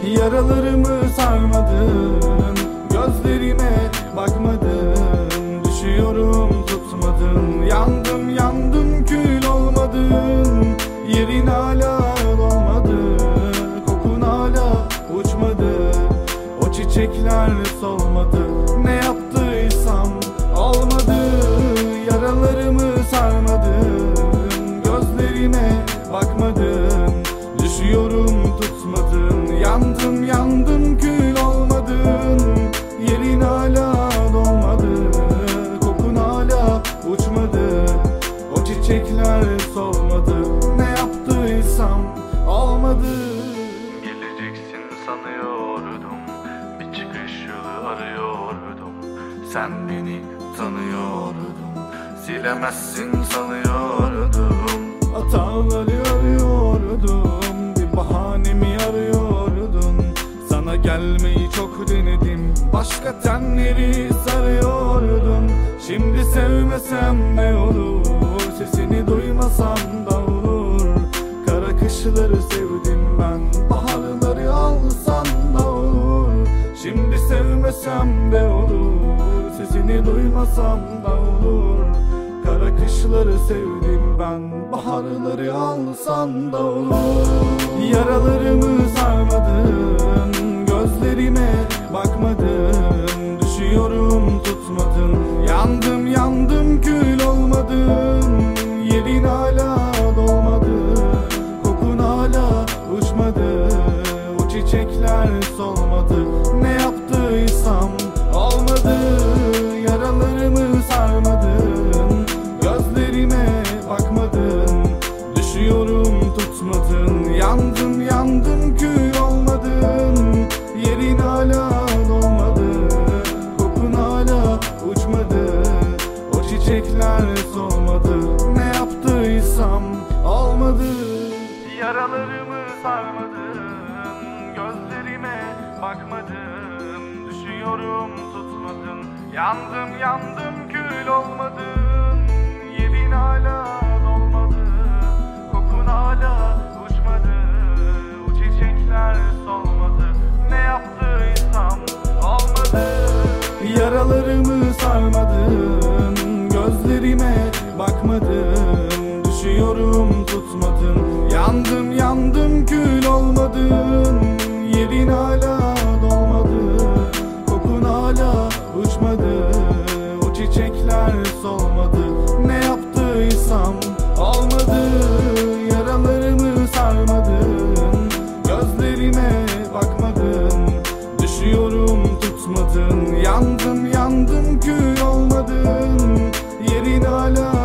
Yaralarımı sarmadın, gözlerime bakmadın. Düşüyorum tutmadın, yandım yandım kül olmadın. Yerin hala dolmadı, kokun hala uçmadı. O çiçekler solmadı, ne yaptıysam olmadı. Yaralarımı sarmadın, gözlerime bakmadın. Düşüyorum tutmadın, yandım yandım kül olmadın. Yerin hala dolmadı, kokun hala uçmadı. O çiçekler solmadı, ne yaptıysam olmadı. Geleceksin sanıyordum, bir çıkış yolu arıyordum. Sen beni tanıyordun, silemezsin sanıyordum. Hataları arıyordum, bir bahanemi arıyordun. Sana gelmeyi çok denedim, başka tenleri sarıyordum. Şimdi sevmesem ne olur, sesini duymasam da olur. Kara kışları sevdim ben, baharları alsan da olur. Şimdi sevmesem de olur, sesini duymasam da olur. Kara kışları sevdim ben, baharları alsan da olur. Yaralarımı sarmadın, gözlerime bakmadın. Düşüyorum tutmadın, yandım yandım kül olmadın. Yerin hala dolmadı, kokun hala uçmadı. O çiçekler solmadı, ne yaptıysam olmadı. Yaralarımı sarmadın, gözlerime bakmadın. Düşüyorum tutmadın, yandım yandım kül olmadın. Yerin hala dolmadı, kokun hala uçmadı. O çiçekler solmadı, ne yaptıysam olmadı. Yaralarımı sarmadın, gözlerime bakmadın. Düşüyorum tutmadın, yandım yandım kül olmadın. Yerin hala dolmadı, kokun hala uçmadı. O çiçekler solmadı, ne yaptıysam olmadı. Yaralarımı sarmadın, gözlerime bakmadın. Düşüyorum tutmadın, yandım yandım kül olmadın. Yerin hala dolmadı, kokun hala uçmadı. O çiçekler solmadı, ne yaptıysam olmadı. Yaralarımı sarmadın, gözlerime bakmadın. Düşüyorum tutmadın, yandım yandım kül olmadın. Yerin hala